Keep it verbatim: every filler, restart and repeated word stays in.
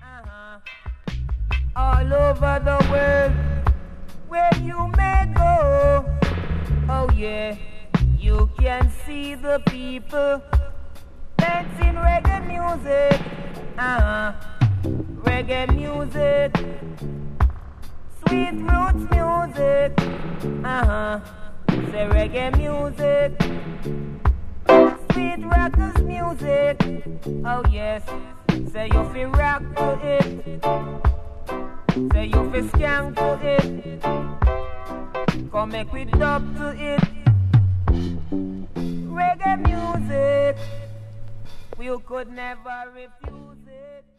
Uh-huh. All over the world, where you may go, oh yeah, you can see the people dancing reggae music, uh-huh, reggae music, sweet roots music, uh-huh, say reggae music, sweet rockers music, oh yes, say you feel rock to it, say you feel skank to it, come make we dub to it, reggae music, you could never refuse it.